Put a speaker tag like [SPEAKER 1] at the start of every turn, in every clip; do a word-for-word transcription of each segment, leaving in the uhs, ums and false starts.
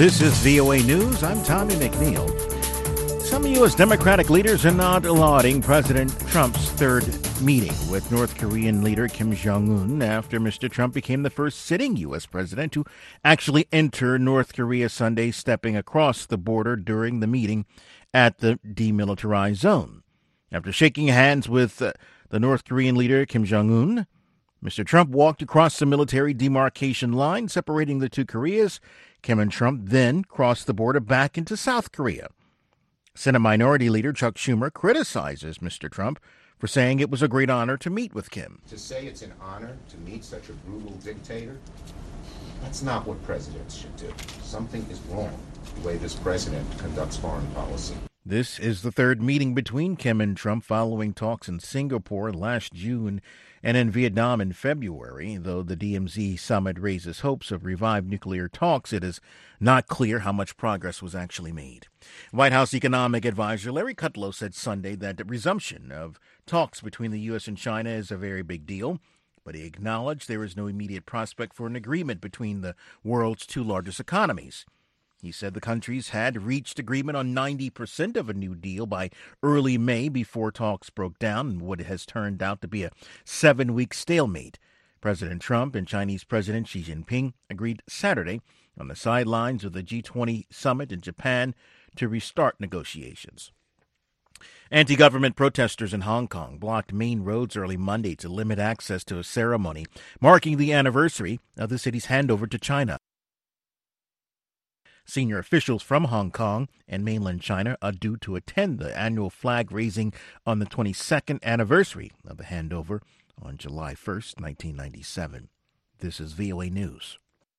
[SPEAKER 1] This is V O A News. I'm Tommy McNeil. Some U S Democratic leaders are not lauding President Trump's third meeting with North Korean leader Kim Jong-un after Mister Trump became the first sitting U S president to actually enter North Korea Sunday, stepping across the border during the meeting at the demilitarized zone. After shaking hands with uh, the North Korean leader Kim Jong-un, Mister Trump walked across the military demarcation line separating the two Koreas. Kim and Trump then crossed the border back into South Korea. Senate Minority Leader Chuck Schumer criticizes Mister Trump for saying it was a great honor to meet with Kim.
[SPEAKER 2] To say it's an honor to meet such a brutal dictator, that's not what presidents should do. Something is wrong the way this president conducts foreign policy.
[SPEAKER 1] This is the third meeting between Kim and Trump following talks in Singapore last June and in Vietnam in February. Though the D M Z summit raises hopes of revived nuclear talks, it is not clear how much progress was actually made. White House economic advisor Larry Kudlow said Sunday that the resumption of talks between the U S and China is a very big deal, but he acknowledged there is no immediate prospect for an agreement between the world's two largest economies. He said the countries had reached agreement on ninety percent of a new deal by early May before talks broke down in what has turned out to be a seven-week stalemate. President Trump and Chinese President Xi Jinping agreed Saturday on the sidelines of the G twenty summit in Japan to restart negotiations. Anti-government protesters in Hong Kong blocked main roads early Monday to limit access to a ceremony marking the anniversary of the city's handover to China. Senior officials from Hong Kong and mainland China are due to attend the annual flag raising on the twenty-second anniversary of the handover on July first, nineteen ninety-seven. This is V O A News.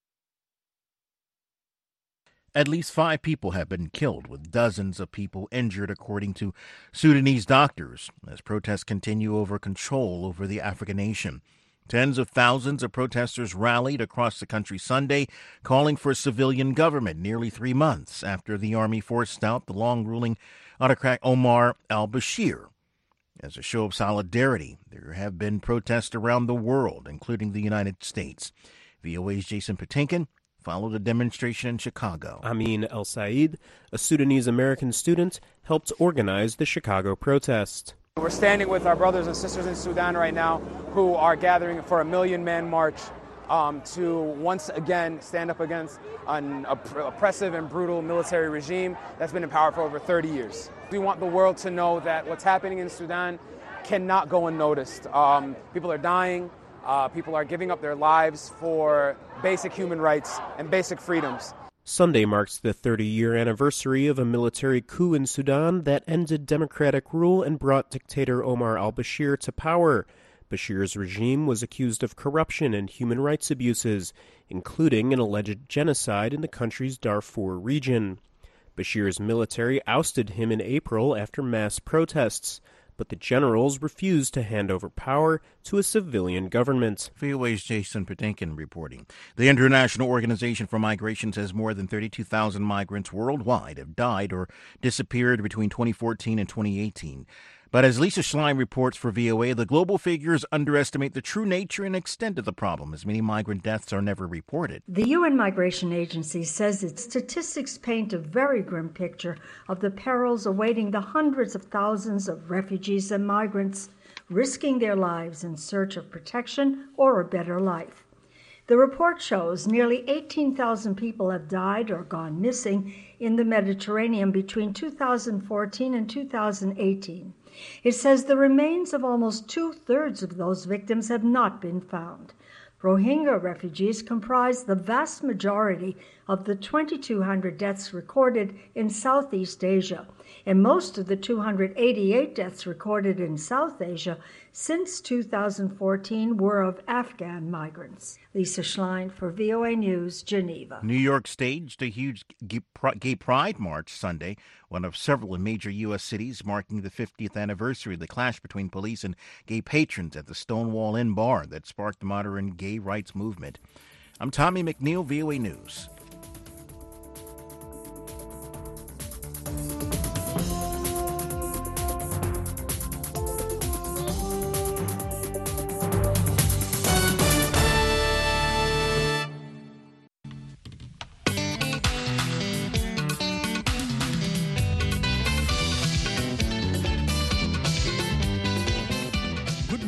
[SPEAKER 1] At least five people have been killed, with dozens of people injured, according to Sudanese doctors, as protests continue over control over the African nation. Tens of thousands of protesters rallied across the country Sunday, calling for a civilian government nearly three months after the army forced out the long-ruling autocrat Omar al-Bashir. As a show of solidarity, there have been protests around the world, including the United States. V O A's Jason Patinkin followed a demonstration in Chicago.
[SPEAKER 3] Amin El-Said, a Sudanese-American student, helped organize the Chicago protest.
[SPEAKER 4] We're standing with our brothers and sisters in Sudan right now who are gathering for a million-man march um, to once again stand up against an opp- oppressive and brutal military regime that's been in power for over thirty years. We want the world to know that what's happening in Sudan cannot go unnoticed. Um, people are dying. Uh, people are giving up their lives for basic human rights and basic freedoms.
[SPEAKER 3] Sunday marks the thirty-year anniversary of a military coup in Sudan that ended democratic rule and brought dictator Omar al-Bashir to power. Bashir's regime was accused of corruption and human rights abuses, including an alleged genocide in the country's Darfur region. Bashir's military ousted him in April after mass protests, but the generals refused to hand over power to a civilian government.
[SPEAKER 1] V O A's Jason Patinkin reporting. The International Organization for Migration says more than thirty-two thousand migrants worldwide have died or disappeared between twenty fourteen and twenty eighteen. But as Lisa Schlein reports for V O A, the global figures underestimate the true nature and extent of the problem, as many migrant deaths are never reported.
[SPEAKER 5] The U N Migration Agency says its statistics paint a very grim picture of the perils awaiting the hundreds of thousands of refugees and migrants risking their lives in search of protection or a better life. The report shows nearly eighteen thousand people have died or gone missing in the Mediterranean between two thousand fourteen and two thousand eighteen. It says the remains of almost two-thirds of those victims have not been found. Rohingya refugees comprise the vast majority of the twenty-two hundred deaths recorded in Southeast Asia, and most of the two hundred eighty-eight deaths recorded in South Asia since two thousand fourteen were of Afghan migrants. Lisa Schlein for V O A News, Geneva.
[SPEAKER 1] New York staged a huge gay pride march Sunday, one of several in major U S cities, marking the fiftieth anniversary of the clash between police and gay patrons at the Stonewall Inn bar that sparked the modern gay rights movement. I'm Tommy McNeil, V O A News.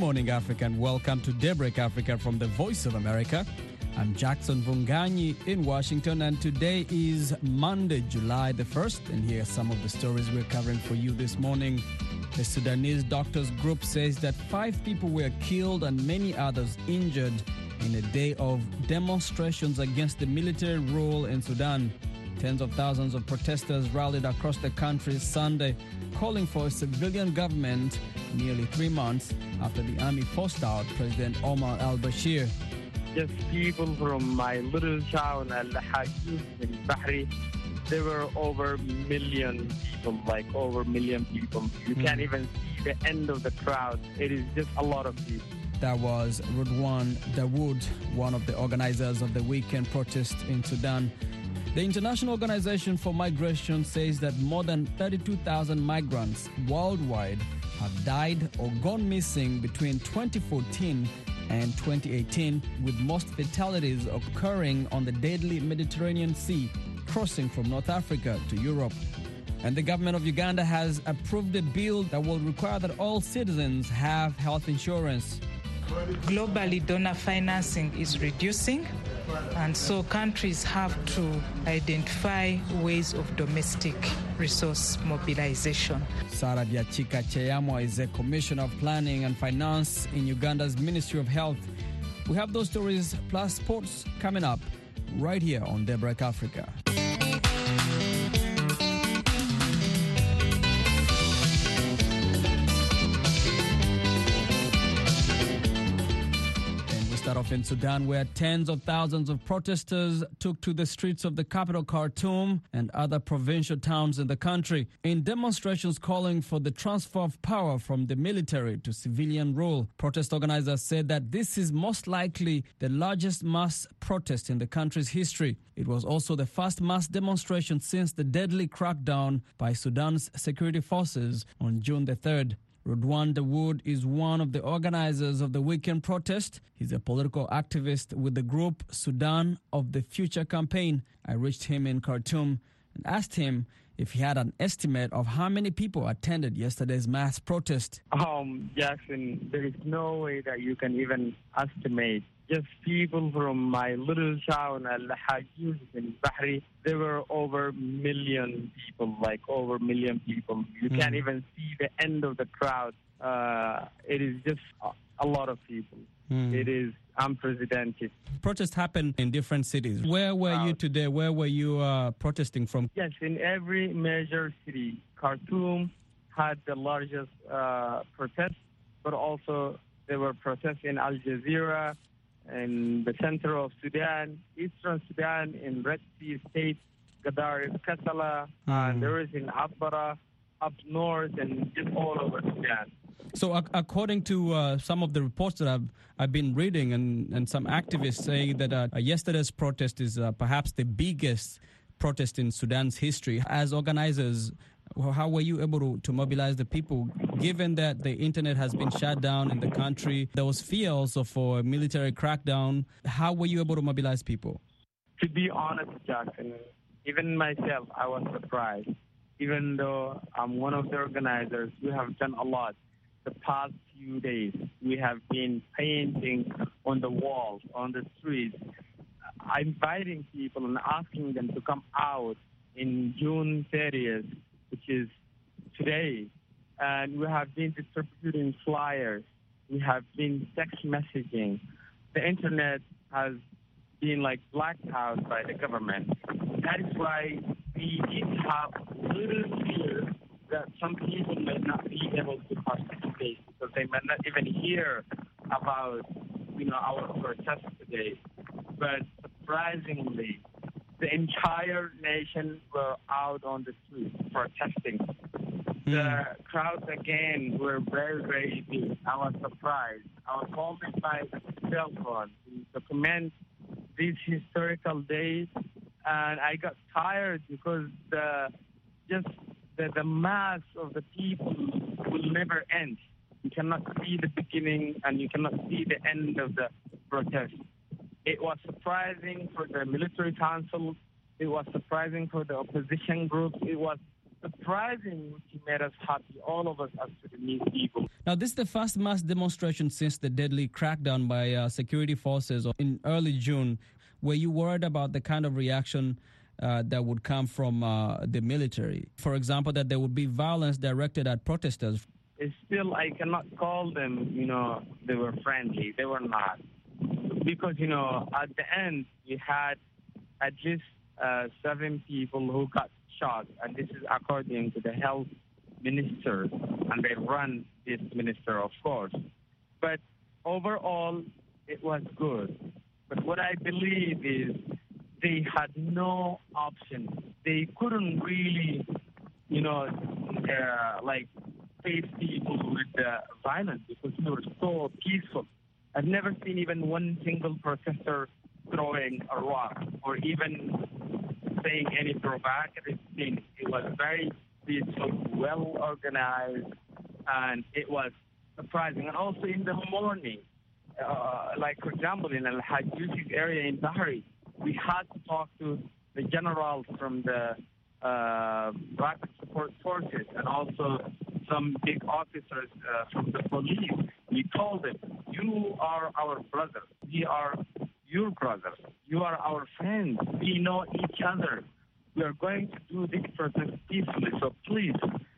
[SPEAKER 6] morning, Africa, and welcome to Daybreak Africa from the Voice of America. I'm Jackson Vunganyi in Washington, and today is Monday, July the first, and here are some of the stories we're covering for you this morning. The Sudanese Doctors Group says that five people were killed and many others injured in a day of demonstrations against the military rule in Sudan. Tens of thousands of protesters rallied across the country Sunday, calling for a civilian government nearly three months after the army forced out President Omar al-Bashir.
[SPEAKER 7] Just people from my little town, Al-Hajjuz in Bahri, there were over a million people, like over a million people. You mm. can't even see the end of the crowd. It is just a lot of people.
[SPEAKER 6] That was Rudwan Dawood, one of the organizers of the weekend protest in Sudan. The International Organization for Migration says that more than thirty-two thousand migrants worldwide have died or gone missing between twenty fourteen and twenty eighteen, with most fatalities occurring on the deadly Mediterranean Sea, crossing from North Africa to Europe. And the government of Uganda has approved a bill that will require that all citizens have health insurance.
[SPEAKER 8] Globally, donor financing is reducing, and so countries have to identify ways of domestic resource mobilization.
[SPEAKER 6] Sarah Byachika Cheyamwa is a Commissioner of Planning and Finance in Uganda's Ministry of Health. We have those stories plus sports coming up right here on Daybreak Africa. Start off in Sudan, where tens of thousands of protesters took to the streets of the capital Khartoum and other provincial towns in the country in demonstrations calling for the transfer of power from the military to civilian rule. Protest organizers said that this is most likely the largest mass protest in the country's history. It was also the first mass demonstration since the deadly crackdown by Sudan's security forces on June the third. Rudwan Dawood is one of the organizers of the weekend protest. He's a political activist with the group Sudan of the Future campaign. I reached him in Khartoum and asked him if he had an estimate of how many people attended yesterday's mass protest.
[SPEAKER 7] Um, Jackson, there is no way that you can even estimate. Just people from my little town, Al-Hajjuz in Bahri, there were over a million people, like over a million people. You mm. can't even see the end of the crowd. Uh, it is just a lot of people. Mm. It is unprecedented.
[SPEAKER 6] Protests happen in different cities. Where were uh, you today? Where were you uh, protesting from?
[SPEAKER 7] Yes, in every major city. Khartoum had the largest uh, protest, but also there were protests in Al Jazeera, in the center of Sudan, Eastern Sudan, in Red Sea State, Gadaref, Kassala, mm. and there is in Atbara, up north, and just all over Sudan.
[SPEAKER 6] So, uh, according to uh, some of the reports that I've I've been reading, and, and some activists say that uh, yesterday's protest is uh, perhaps the biggest protest in Sudan's history. As organizers, how were you able to, to mobilize the people, given that the internet has been shut down in the country? There was fear also for a military crackdown. How were you able to mobilize people?
[SPEAKER 7] To be honest, Jackson, even myself, I was surprised. Even though I'm one of the organizers, we have done a lot. The past few days, we have been painting on the walls, on the streets, inviting people and asking them to come out in June thirtieth, which is today. And we have been distributing flyers. We have been text messaging. The internet has been like blacked out by the government. That is why we did have little fear that some people may not be able to participate because they may not even hear about, you know, our protest today. But surprisingly, the entire nation were out on the streets protesting. Mm. The crowds again were very, very big. I was surprised. I was holding my cell phone to document these historical days, and I got tired because the just the, the mass of the people will never end. You cannot see the beginning and you cannot see the end of the protest. It was surprising for the military council. It was surprising for the opposition groups. It was surprising. He made us happy, all of us as Sudanese people.
[SPEAKER 6] Now, this is the first mass demonstration since the deadly crackdown by uh, security forces in early June. Were you worried about the kind of reaction uh, that would come from uh, the military? For example, that there would be violence directed at protesters?
[SPEAKER 7] It's still, I cannot call them, you know, they were friendly. They were not. Because, you know, at the end, we had at least uh, seven people who got shot. And this is according to the health minister. And they run this minister, of course. But overall, it was good. But what I believe is they had no option. They couldn't really, you know, uh, like face people with uh, violence because they were so peaceful. I've never seen even one single protester throwing a rock or even saying any provocative thing. It was very peaceful, well organized, and it was surprising. And also in the morning, uh, like for example in Al Hajj Yusuf area in Bahri, we had to talk to the generals from the uh, rapid support forces and also some big officers uh, from the police. We told them, you are our brothers. We are your brothers. You are our friends. We know each other. We are going to do this process peacefully. So please,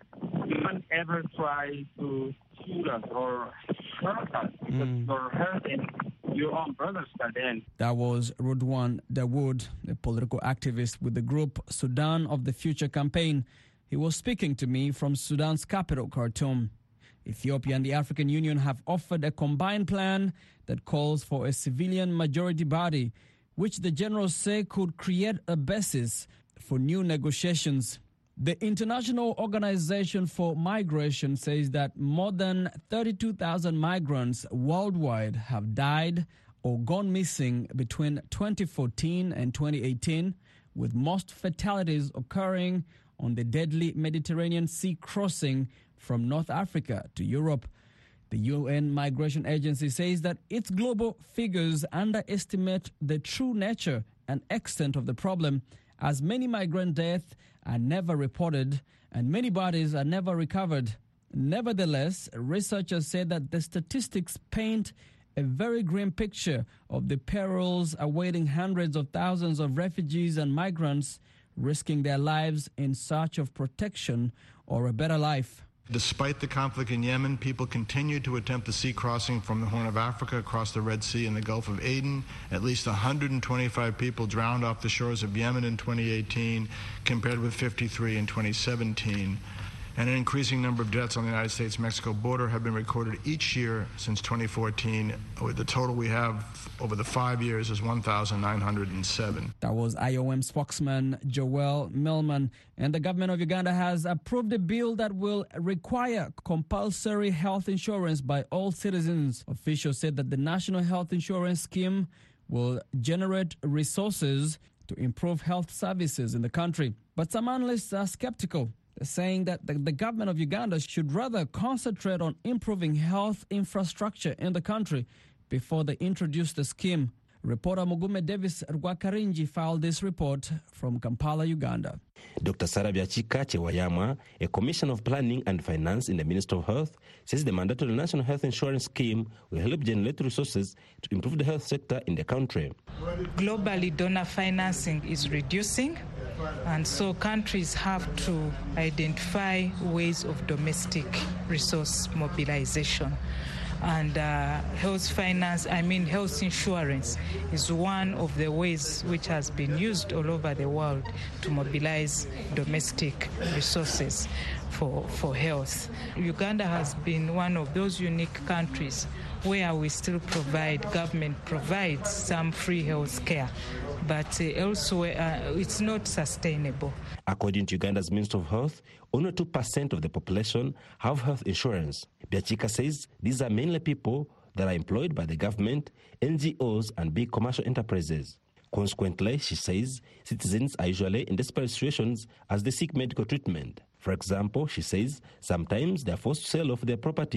[SPEAKER 7] don't ever try to shoot us or hurt us because mm. you're hurting your own brothers by then.
[SPEAKER 6] That was Rudwan Dawood, a political activist with the group Sudan of the Future campaign. He was speaking to me from Sudan's capital, Khartoum. Ethiopia and the African Union have offered a combined plan that calls for a civilian majority body, which the generals say could create a basis for new negotiations. The International Organization for Migration says that more than thirty-two thousand migrants worldwide have died or gone missing between twenty fourteen and twenty eighteen, with most fatalities occurring on the deadly Mediterranean Sea crossing from North Africa to Europe. The U N Migration Agency says that its global figures underestimate the true nature and extent of the problem, as many migrant deaths are never reported and many bodies are never recovered. Nevertheless, researchers say that the statistics paint a very grim picture of the perils awaiting hundreds of thousands of refugees and migrants risking their lives in search of protection or a better life.
[SPEAKER 9] Despite the conflict in Yemen, people continue to attempt the sea crossing from the Horn of Africa across the Red Sea and the Gulf of Aden. At least one hundred twenty-five people drowned off the shores of Yemen in twenty eighteen, compared with fifty-three in twenty seventeen. And an increasing number of deaths on the United States-Mexico border have been recorded each year since twenty fourteen. The total we have over the five years is one thousand nine hundred seven.
[SPEAKER 6] That was I O M spokesman Joel Millman. And the government of Uganda has approved a bill that will require compulsory health insurance by all citizens. Officials said that the National Health Insurance Scheme will generate resources to improve health services in the country. But some analysts are skeptical, saying that the, the government of Uganda should rather concentrate on improving health infrastructure in the country before they introduce the scheme. Reporter Mugume Davis Rwakarinji filed this report from Kampala, Uganda.
[SPEAKER 10] Doctor Sarah Byachika Chewayama, a commissioner of planning and finance in the Ministry of Health, says the mandatory national health insurance scheme will help generate resources to improve the health sector in the country.
[SPEAKER 8] Globally, donor financing is reducing, and so countries have to identify ways of domestic resource mobilization. And uh, health finance, I mean health insurance, is one of the ways which has been used all over the world to mobilize domestic resources for, for health. Uganda has been one of those unique countries where we still provide, government provides some free health care, but uh, elsewhere uh, it's not sustainable.
[SPEAKER 10] According to Uganda's Ministry of Health, only two percent of the population have health insurance. Byachika says these are mainly people that are employed by the government, N G Os, and big commercial enterprises. Consequently, she says, citizens are usually in desperate situations as they seek medical treatment. For example, she says, sometimes they are forced to sell off their properties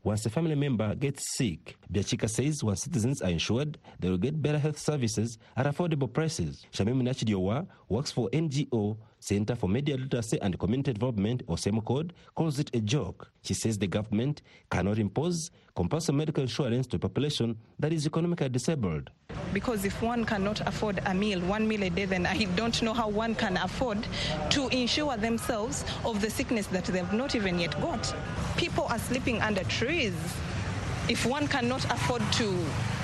[SPEAKER 10] once a family member gets sick. Biachika says once citizens are insured, they will get better health services at affordable prices. Shamim Nachidiowa works for N G O Center for Media Literacy and Community Development, or SEMOCODE, calls it a joke. She says the government cannot impose compulsory medical insurance to a population that is economically disabled.
[SPEAKER 8] Because if one cannot afford a meal, one meal a day, then I don't know how one can afford to insure themselves of the sickness that they have not even yet got. People are sleeping under trees. If one cannot afford to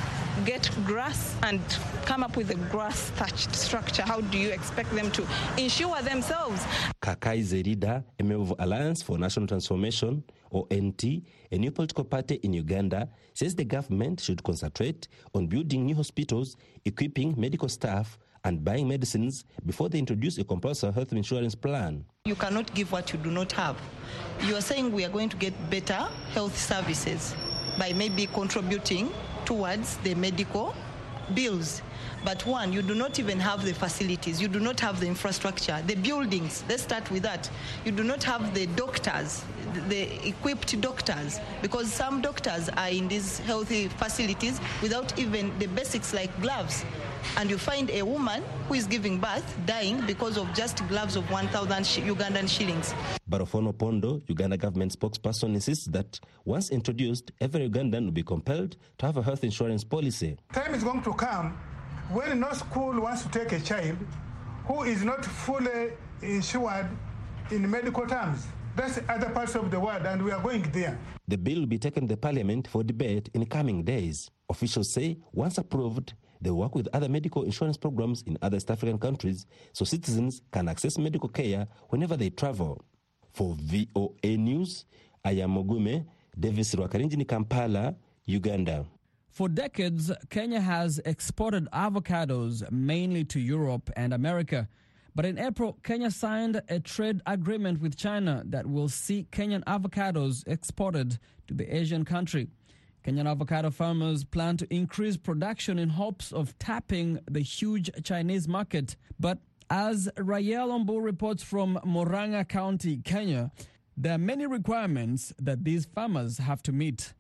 [SPEAKER 8] get grass and come up with a grass-thatched structure, how do you expect them to insure themselves?
[SPEAKER 10] Kakai Zerida, a member of Alliance for National Transformation, or N T, a new political party in Uganda, says the government should concentrate on building new hospitals, equipping medical staff, and buying medicines before they introduce a compulsory health insurance plan.
[SPEAKER 11] You cannot give what you do not have. You are saying we are going to get better health services by maybe contributing towards the medical bills. But one, you do not even have the facilities. You do not have the infrastructure, the buildings. Let's start with that. You do not have the doctors, the equipped doctors, because some doctors are in these healthy facilities without even the basics like gloves. And you find a woman who is giving birth dying because of just gloves of one thousand Ugandan shillings.
[SPEAKER 10] Barofono Pondo, Uganda government spokesperson, insists that once introduced, every Ugandan will be compelled to have a health insurance policy.
[SPEAKER 12] Time is going to come when no school wants to take a child who is not fully insured in medical terms. That's other parts of the world, and we are going there.
[SPEAKER 10] The bill will be taken to the parliament for debate in the coming days. Officials say once approved, they work with other medical insurance programs in other East African countries so citizens can access medical care whenever they travel. For V O A News, I am Mogume, Davis Rwakarinjini, Kampala, Uganda.
[SPEAKER 6] For decades, Kenya has exported avocados mainly to Europe and America. But in April, Kenya signed a trade agreement with China that will see Kenyan avocados exported to the Asian country. Kenyan avocado farmers plan to increase production in hopes of tapping the huge Chinese market. But as Rael Ombu reports from Murang'a County, Kenya, there are many requirements that these farmers have to meet.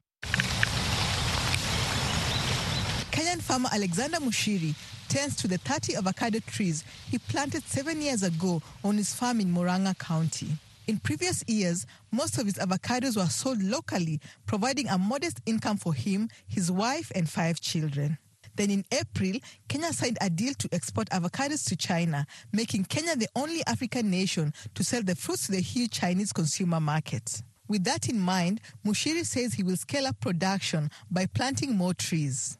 [SPEAKER 13] Kenyan farmer Alexander Mushiri tends to the thirty avocado trees he planted seven years ago on his farm in Murang'a County. In previous years, most of his avocados were sold locally, providing a modest income for him, his wife, and five children. Then in April, Kenya signed a deal to export avocados to China, making Kenya the only African nation to sell the fruits to the huge Chinese consumer market. With that in mind, Mushiri says he will scale up production by planting more trees.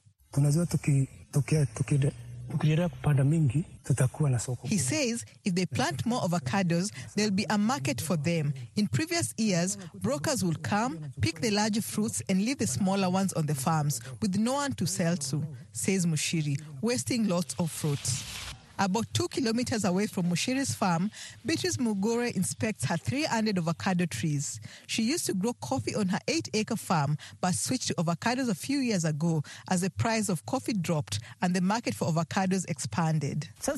[SPEAKER 13] He says if they plant more avocados, there'll be a market for them. In previous years, brokers will come, pick the larger fruits and leave the smaller ones on the farms with no one to sell to, says Mushiri, wasting lots of fruits. About two kilometers away from Mushiri's farm, Beatrice Mugore inspects her three hundred avocado trees. She used to grow coffee on her eight-acre farm, but switched to avocados a few years ago as the price of coffee dropped and the market for avocados expanded. Her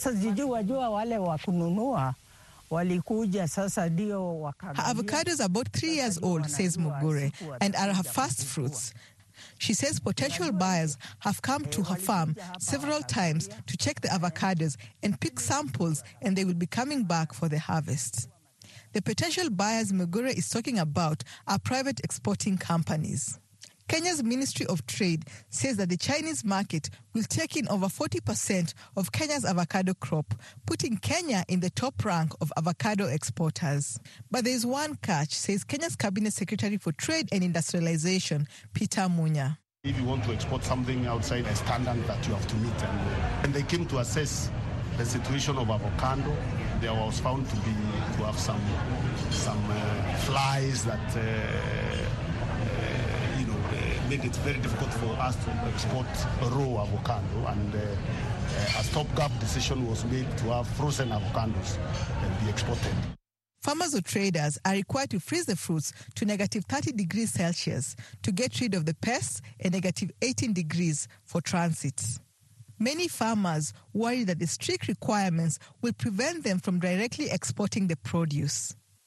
[SPEAKER 13] avocados are about three years old, says Mugore, and are her first fruits. She says potential buyers have come to her farm several times to check the avocados and pick samples, and they will be coming back for the harvest. The potential buyers Mugure is talking about are private exporting companies. Kenya's Ministry of Trade says that the Chinese market will take in over forty percent of Kenya's avocado crop, putting Kenya in the top rank of avocado exporters. But there is one catch, says Kenya's Cabinet Secretary for Trade and Industrialization, Peter Munya.
[SPEAKER 14] If you want to export something outside a standard that you have to meet, and when they came to assess the situation of avocado, there was found to be to have some some uh, flies that. Uh, Made it very difficult for us to export raw avocado, and uh, uh, a stopgap decision was made to have frozen avocados and be exported.
[SPEAKER 13] Farmers or traders are required to freeze the fruits to negative thirty degrees Celsius to get rid of the pests and negative eighteen degrees for transit. Many farmers worry that the strict requirements will prevent them from directly exporting the produce.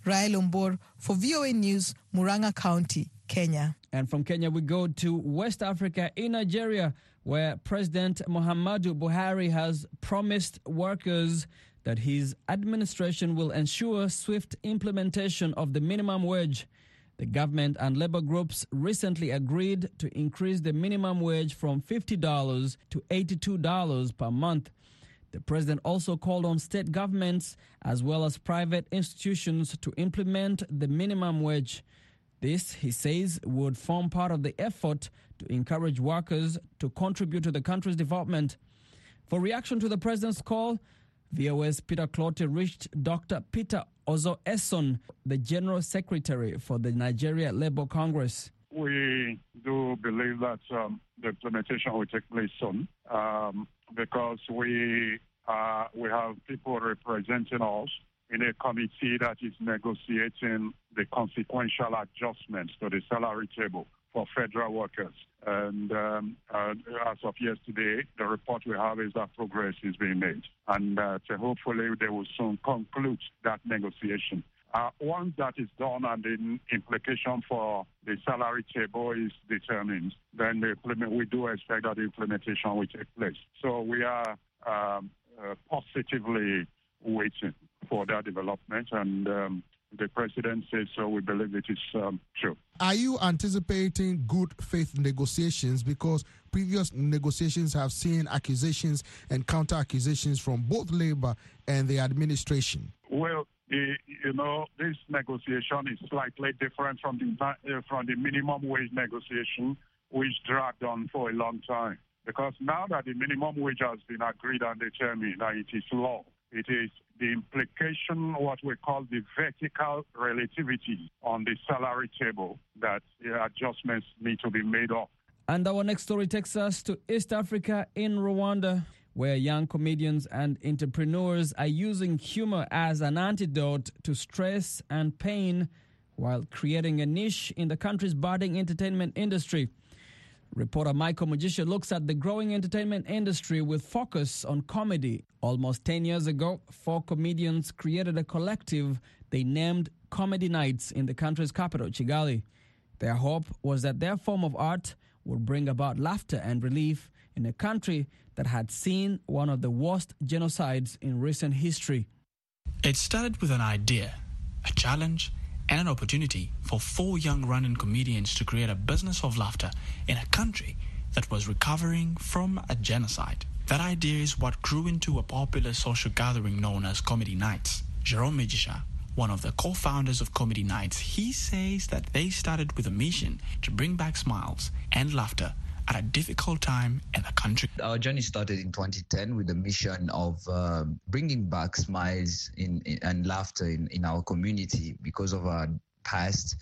[SPEAKER 13] Rael Ombor for V O A News, Murang'a County, Kenya.
[SPEAKER 6] And from Kenya, we go to West Africa in Nigeria, where President Muhammadu Buhari has promised workers that his administration will ensure swift implementation of the minimum wage. The government and labor groups recently agreed to increase the minimum wage from fifty dollars to eighty-two dollars per month. The president also called on state governments as well as private institutions to implement the minimum wage. This, he says, would form part of the effort to encourage workers to contribute to the country's development. For reaction to the president's call, V O A's Peter Clottey reached Doctor Peter Ozo Esson, the General Secretary for the Nigeria Labour Congress.
[SPEAKER 15] We do believe that um, the implementation will take place soon um, because we uh, we have people representing us in a committee that is negotiating the consequential adjustments to the salary table for federal workers. And um, uh, as of yesterday, the report we have is that progress is being made. And uh, so hopefully they will soon conclude that negotiation. Uh, once that is done and the implication for the salary table is determined, then the implement, we do expect that the implementation will take place. So we are um, uh, positively waiting for that development, and um, the president says so. We believe it is um, true.
[SPEAKER 16] Are you anticipating good faith negotiations? Because previous negotiations have seen accusations and counter accusations from both labor and the administration.
[SPEAKER 15] Well, the, you know, this negotiation is slightly different from the uh, from the minimum wage negotiation, which dragged on for a long time. Because now that the minimum wage has been agreed and determined, and it is law, it is the implication, what we call the vertical relativity on the salary table, that uh, adjustments need to be made up.
[SPEAKER 6] And our next story takes us to East Africa in Rwanda, where young comedians and entrepreneurs are using humor as an antidote to stress and pain while creating a niche in the country's budding entertainment industry. Reporter Michael Mujisha looks at the growing entertainment industry with focus on comedy. Almost ten years ago, four comedians created a collective they named Comedy Nights in the country's capital, Kigali. Their hope was that their form of art would bring about laughter and relief in a country that had seen one of the worst genocides in recent history.
[SPEAKER 17] It started with an idea, a challenge, and an opportunity for four young Rwandan comedians to create a business of laughter in a country that was recovering from a genocide. That idea is what grew into a popular social gathering known as Comedy Nights. Jerome Mejisha, one of the co-founders of Comedy Nights, he says that they started with a mission to bring back smiles and laughter at a difficult time in the country.
[SPEAKER 18] Our journey started in twenty ten with the mission of uh, bringing back smiles in, in, and laughter in, in our community because of our past.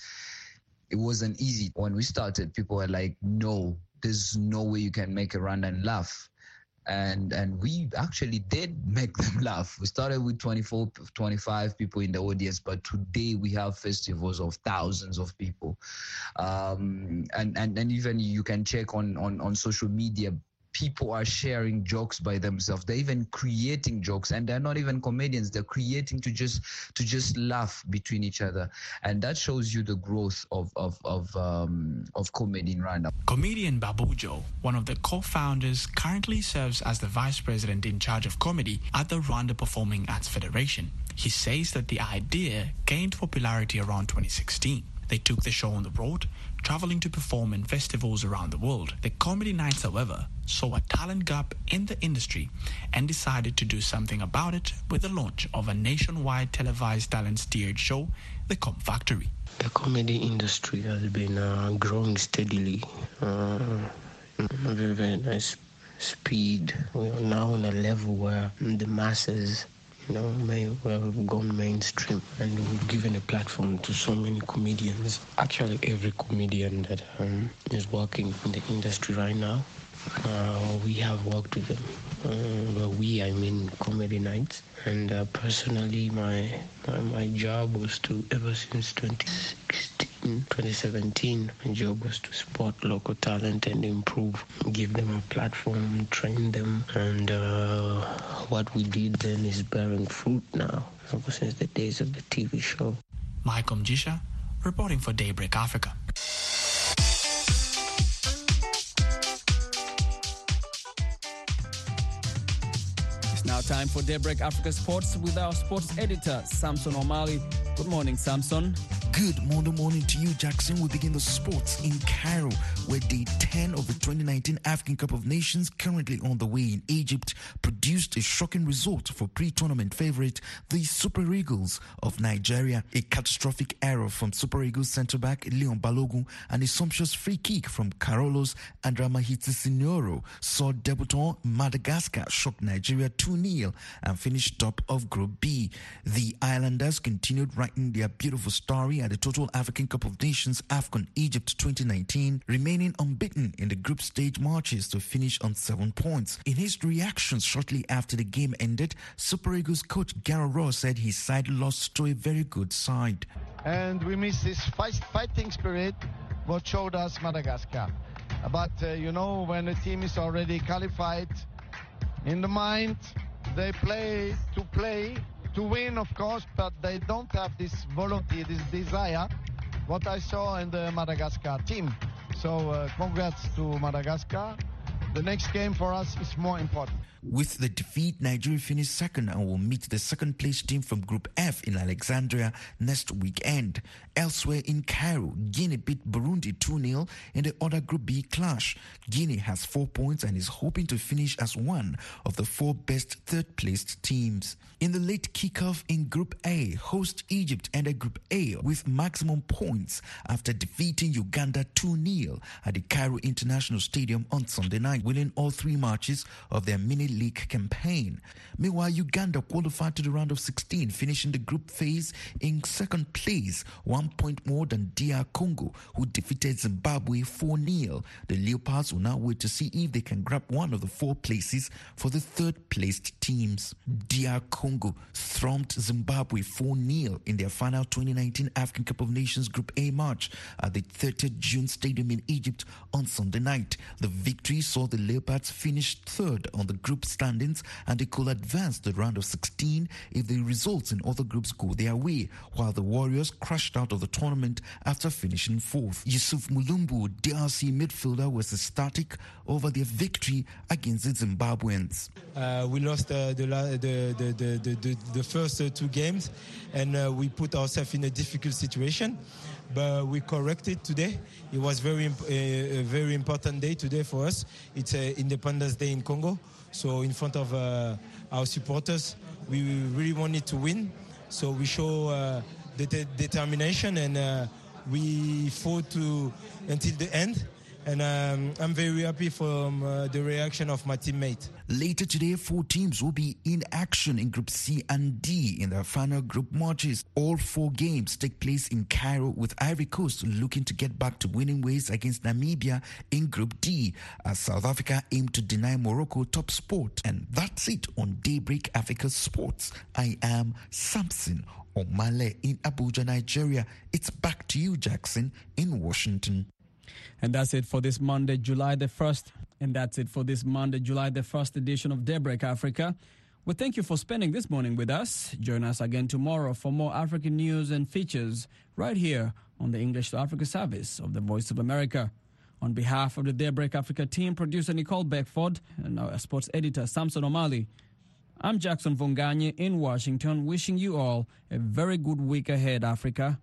[SPEAKER 18] It wasn't easy. When we started, people were like, no, there's no way you can make a Rwandan laugh. And and we actually did make them laugh. We started with twenty-four, twenty-five people in the audience, but today we have festivals of thousands of people. Um, and, and, and even you can check on, on, on social media, people are sharing jokes by themselves. They're even creating jokes, and they're not even comedians. They're creating to just to just laugh between each other, and that shows you the growth of of of um, of comedy in Rwanda.
[SPEAKER 17] Comedian Babujo, one of the co-founders, currently serves as the vice president in charge of comedy at the Rwanda Performing Arts Federation. He says that the idea gained popularity around twenty sixteen. They took the show on the road, traveling to perform in festivals around the world. The Comedy Nights, however, saw a talent gap in the industry and decided to do something about it with the launch of a nationwide televised talent-steered show, The Com Factory.
[SPEAKER 19] The comedy industry has been uh, growing steadily, uh, very, very nice speed. We are now on a level where the masses You know, may well have gone mainstream, and we've given a platform to so many comedians. Actually, every comedian that um, is working in the industry right now, uh, we have worked with them. Uh, well, we, I mean, Comedy Nights. And uh, personally, my, my my job was to, ever since twenty sixteen, twenty seventeen, my job was to spot local talent and improve, give them a platform, train them. And uh, what we did then is bearing fruit now, ever since the days of the T V show.
[SPEAKER 17] Michael Mjisha, reporting for Daybreak Africa.
[SPEAKER 6] It's now time for Daybreak Africa Sports with our sports editor, Samson O'Malley. Good morning, Samson.
[SPEAKER 20] Good morning, morning to you, Jackson. We begin the sports in Cairo, where day ten of the twenty nineteen African Cup of Nations, currently on the way in Egypt, produced a shocking result for pre-tournament favourite, the Super Eagles of Nigeria. A catastrophic error from Super Eagles centre-back Leon Balogun and a sumptuous free kick from Carlos Andramahitisignoro saw debutant Madagascar shock Nigeria two nil and finish top of Group B. The Islanders continued writing their beautiful story at the Total African Cup of Nations AFCON Egypt twenty nineteen, remaining unbeaten in the group stage matches to finish on seven points. In his reactions shortly after the game ended, Super Eagles coach Garo Ross said his side lost to a very good side.
[SPEAKER 21] And we missed this fight, fighting spirit, what showed us Madagascar. But, uh, you know, when a team is already qualified, in the mind, they play to play, to win, of course, but they don't have this volunteer, this desire, what I saw in the Madagascar team. So uh, congrats to Madagascar. The next game for us is more important.
[SPEAKER 20] With the defeat, Nigeria finished second and will meet the second-place team from Group F in Alexandria next weekend. Elsewhere in Cairo, Guinea beat Burundi two nil in the other Group B clash. Guinea has four points and is hoping to finish as one of the four best third-placed teams. In the late kickoff in Group A, host Egypt ended Group A with maximum points after defeating Uganda two nil at the Cairo International Stadium on Sunday night, winning all three matches of their mini league campaign. Meanwhile, Uganda qualified to the round of sixteen, finishing the group phase in second place, one point more than D R Congo, who defeated Zimbabwe four nil. The Leopards will now wait to see if they can grab one of the four places for the third-placed teams. D R Congo thumped Zimbabwe four nil in their final twenty nineteen African Cup of Nations Group A match at the thirtieth of June Stadium in Egypt on Sunday night. The victory saw the Leopards finish third on the group standings, and they could advance to the round of sixteen if the results in other groups go their way, while the Warriors crashed out of the tournament after finishing fourth. Yusuf Mulumbu, D R C midfielder, was ecstatic over their victory against the Zimbabweans.
[SPEAKER 22] Uh, we lost uh, the, the, the, the, the, the first uh, two games, and uh, we put ourselves in a difficult situation. But we corrected today. It was very, uh, a very important day today for us. It's uh, Independence Day in Congo. So in front of uh, our supporters, we really wanted to win. So we show uh, det- determination, and uh, we fought to until the end. And um, I'm very happy for um, uh, the reaction of my teammate.
[SPEAKER 20] Later today, four teams will be in action in Group C and D in their final group matches. All four games take place in Cairo, with Ivory Coast looking to get back to winning ways against Namibia in Group D, as South Africa aim to deny Morocco top spot. And that's it on Daybreak Africa Sports. I am Samson O'Malley in Abuja, Nigeria. It's back to you, Jackson, in Washington.
[SPEAKER 6] And that's it for this Monday, July the first. And that's it for this Monday, July the first edition of Daybreak Africa. We thank you for spending this morning with us. Join us again tomorrow for more African news and features right here on the English to Africa service of the Voice of America. On behalf of the Daybreak Africa team, producer Nicole Beckford and our sports editor Samson O'Malley, I'm Jackson Vonganye in Washington, wishing you all a very good week ahead, Africa.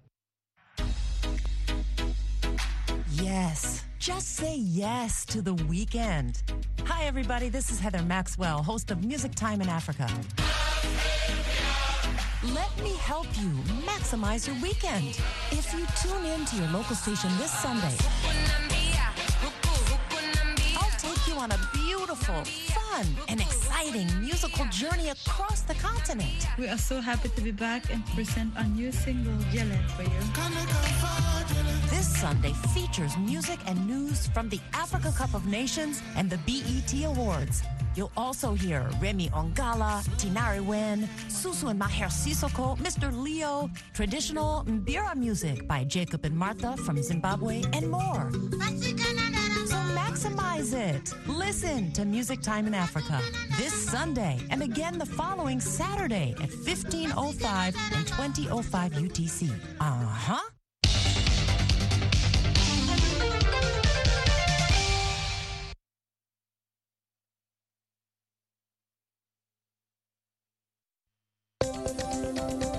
[SPEAKER 23] Yes, just say yes to the weekend. Hi, everybody. This is Heather Maxwell, host of Music Time in Africa. Let me help you maximize your weekend. If you tune in to your local station this Sunday, I'll take you on a beautiful, fun, and exciting musical journey across the continent.
[SPEAKER 24] We are so happy to be back and present a new single, Yele, for you.
[SPEAKER 23] This Sunday features music and news from the Africa Cup of Nations and the B E T Awards. You'll also hear Remy Ongala, Tinari Wen, Susu and Maher Sissoko, Mister Leo, traditional Mbira music by Jacob and Martha from Zimbabwe, and more. So maximize Maximize it. Listen to Music Time in Africa this Sunday and again the following Saturday at fifteen oh five and twenty oh five U T C. Uh-huh.